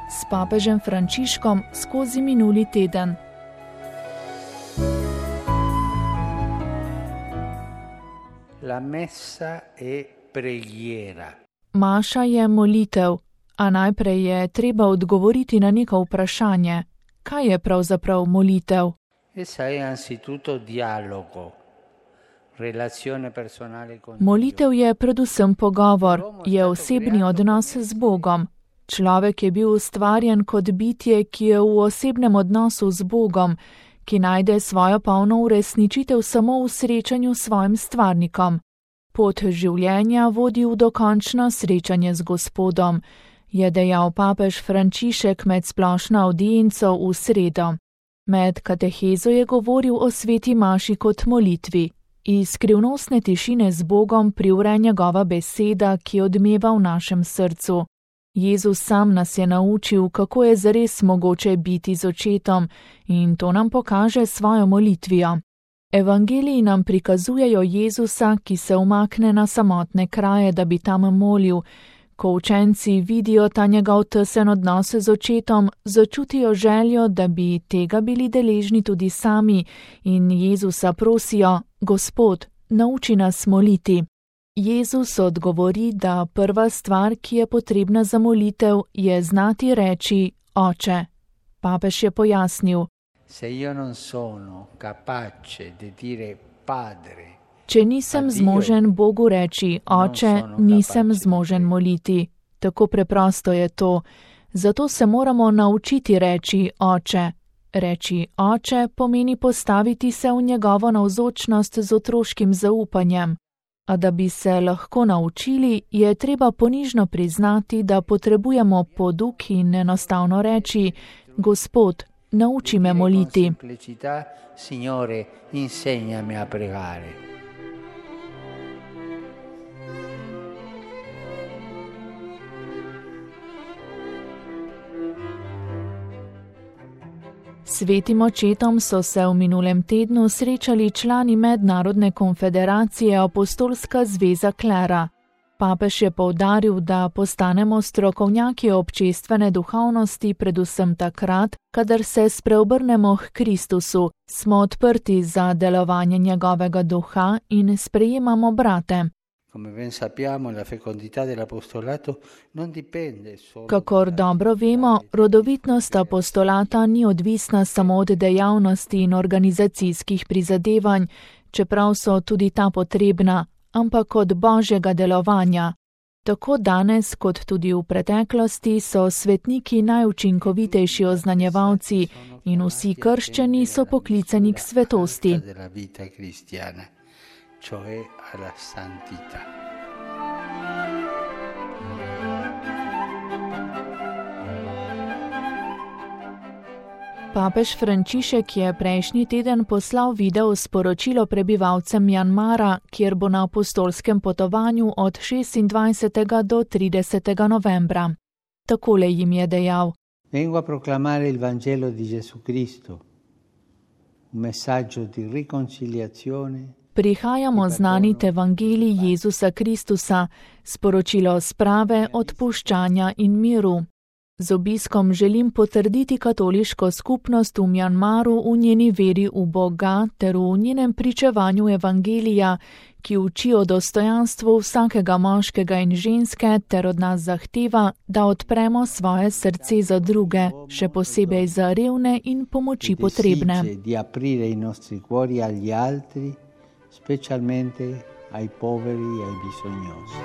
s papežem Frančiškom skozi minuli teden. La messa è preghiera. Maša je molitev, a najprej je treba odgovoriti na neko vprašanje. Kaj je pravzaprav molitev? Essa è anzitutto dialogo, relazione personale con Dio. Molitev je predvsem pogovor, je osebni odnos z Bogom. Človek je bil ustvarjen kot bitje, ki je v osebnem odnosu z Bogom, ki najde svojo polno uresničitev samo v srečanju s svojim stvarnikom. Pot življenja vodi v dokončno srečanje z Gospodom, je dejal papež Frančišek med splošno avdienco v sredo. Med katehezo je govoril o sveti maši kot molitvi. Iz skrivnostne tišine z Bogom privre njegova beseda, ki odmeva v našem srcu. Jezus sam nas je naučil, kako je zares mogoče biti z očetom, in to nam pokaže svojo molitvijo. Evangeliji nam prikazujejo Jezusa, ki se umakne na samotne kraje, da bi tam molil. Ko učenci vidijo ta njegov tesen odnos z očetom, začutijo željo, da bi tega bili deležni tudi sami, in Jezusa prosijo: Gospod, nauči nas moliti. Jezus odgovori, da prva stvar, ki je potrebna za molitev, je znati reči Oče. Papež je pojasnil: Če nisem zmožen Bogu reči Oče, nisem zmožen moliti. Tako preprosto je to. Zato se moramo naučiti reči Oče. Reči Oče pomeni postaviti se v njegovo navzočnost z otroškim zaupanjem. A da bi se lahko naučili, je treba ponižno priznati, da potrebujemo poduk in enostavno reči: Gospod, nauči me moliti. Signore, insegnami a pregare. Svetim očetom so se v minulem tednu srečali člani Mednarodne konfederacije Apostolska zveza klera. Papež je poudaril, da postanemo strokovnjaki občestvene duhovnosti predvsem takrat, kadar se spreobrnemo k Kristusu, smo odprti za delovanje njegovega duha in sprejemamo brate. Kakor dobro vemo, rodovitnost apostolata ni odvisna samo od dejavnosti in organizacijskih prizadevanj, čeprav so tudi ta potrebna, ampak od Božjega delovanja. Tako danes kot tudi v preteklosti so svetniki najučinkovitejši oznanjevalci in vsi krščeni so poklicani k svetosti. Cioè alla santità. Papež Frančišek je prejšnji teden poslal video sporočilo prebivalcem Mjanmara, kjer bo na apostolskem potovanju od 26. do 30. novembra. Takole jim je dejal: Vengo a proclamare il Vangelo di Gesù Cristo, un messaggio di riconciliazione. Prihajamo znaniti evangelij Jezusa Kristusa, sporočilo sprave, odpuščanja in miru. Z obiskom želim potrditi katoliško skupnost v Mjanmaru v njeni veri v Boga ter v njenem pričevanju evangelija, ki uči o dostojanstvu vsakega moškega in ženske ter od nas zahteva, da odpremo svoje srce za druge, še posebej za revne in pomoči potrebne. Specialmente ai poveri e ai bisognosi.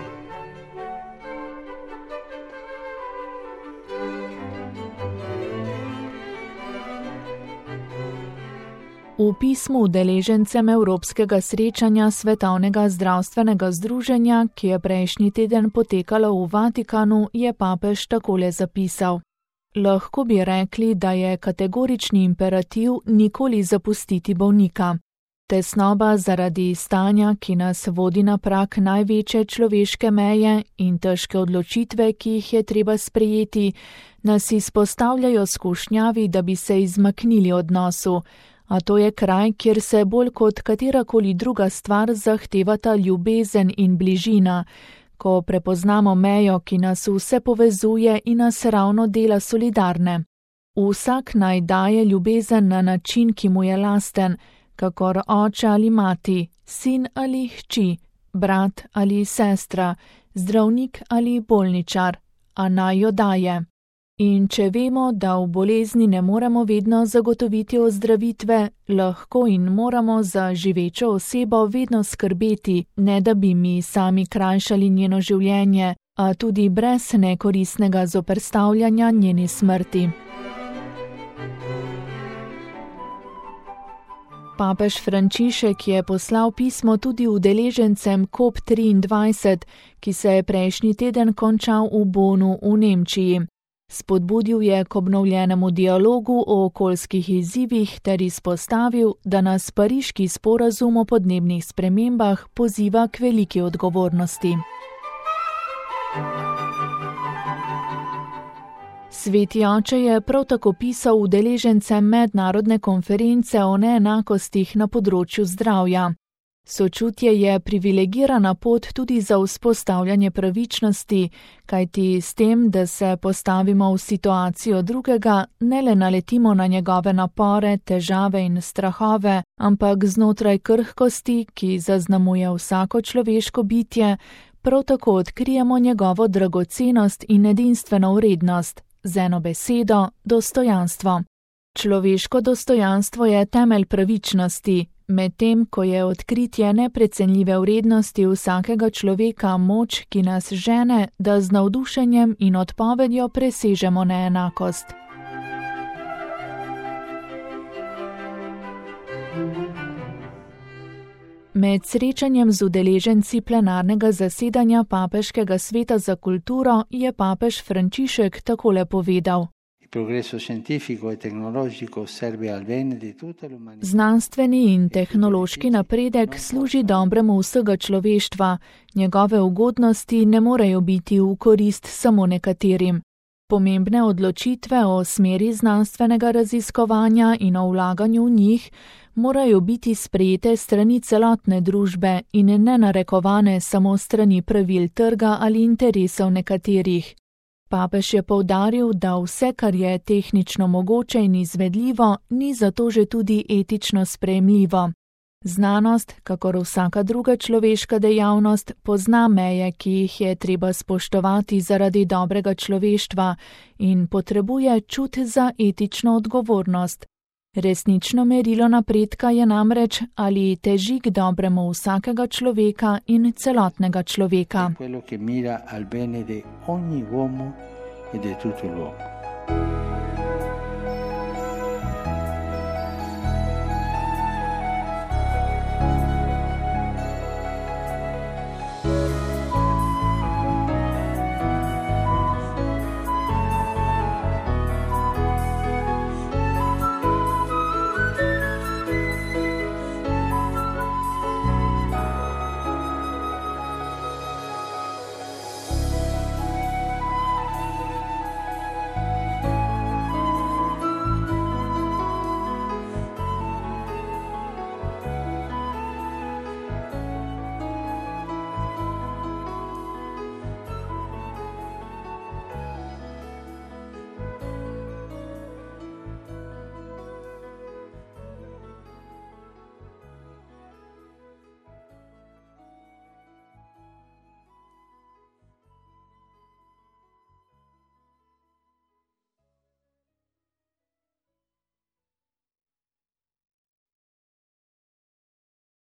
V pismu udeležencem Evropskega srečanja Svetovnega zdravstvenega združenja, ki je prejšnji teden potekalo v Vatikanu, je papež takole zapisal: Lahko bi rekli, da je kategorični imperativ nikoli zapustiti bolnika. Tesnoba zaradi stanja, ki nas vodi na prag največje človeške meje in težke odločitve, ki jih je treba sprejeti, nas izpostavljajo skušnjavi, da bi se izmaknili odnosu, a to je kraj, kjer se bolj kot katerakoli druga stvar zahtevata ljubezen in bližina, ko prepoznamo mejo, ki nas vse povezuje in nas ravno dela solidarne. Vsak naj daje ljubezen na način, ki mu je lasten, kakor oče ali mati, sin ali hči, brat ali sestra, zdravnik ali bolničar, a naj jo daje. In če vemo, da v bolezni ne moremo vedno zagotoviti ozdravitve, lahko in moramo za živečo osebo vedno skrbeti, ne da bi mi sami krajšali njeno življenje, a tudi brez nekoristnega zoperstavljanja njeni smrti. Papež Frančišek je poslal pismo tudi udeležencem COP23, ki se je prejšnji teden končal v Bonu v Nemčiji. Spodbudil je k obnovljenemu dialogu o okoljskih izzivih ter izpostavil, da nas pariški sporazum o podnebnih spremembah poziva k veliki odgovornosti. Sveti oče je prav tako pisal udeležencem mednarodne konference o neenakostih na področju zdravja. Sočutje je privilegirana pot tudi za vzpostavljanje pravičnosti, kajti s tem, da se postavimo v situacijo drugega, ne le naletimo na njegove napore, težave in strahove, ampak znotraj krhkosti, ki zaznamuje vsako človeško bitje, prav tako odkrijemo njegovo dragocenost in edinstveno vrednost, z eno besedo, dostojanstvo. Človeško dostojanstvo je temelj pravičnosti, medtem ko je odkritje neprecenljive vrednosti vsakega človeka moč, ki nas žene, da z navdušenjem in odpovedjo presežemo neenakost. Med srečanjem z udeleženci plenarnega zasedanja Papeškega sveta za kulturo je papež Frančišek takole povedal. Znanstveni in tehnološki napredek služi dobremu vsega človeštva, njegove ugodnosti ne morejo biti v korist samo nekaterim. Pomembne odločitve o smeri znanstvenega raziskovanja in o vlaganju v njih morajo biti sprejete strani celotne družbe in ne narekovane samo strani pravil trga ali interesov nekaterih. Papež je poudaril, da vse, kar je tehnično mogoče in izvedljivo, ni zato že tudi etično sprejemljivo. Znanost, kakor vsaka druga človeška dejavnost, pozna meje, ki jih je treba spoštovati zaradi dobrega človeštva in potrebuje čut za etično odgovornost. Resnično merilo napredka je namreč, ali teži k dobremu vsakega človeka in celotnega človeka.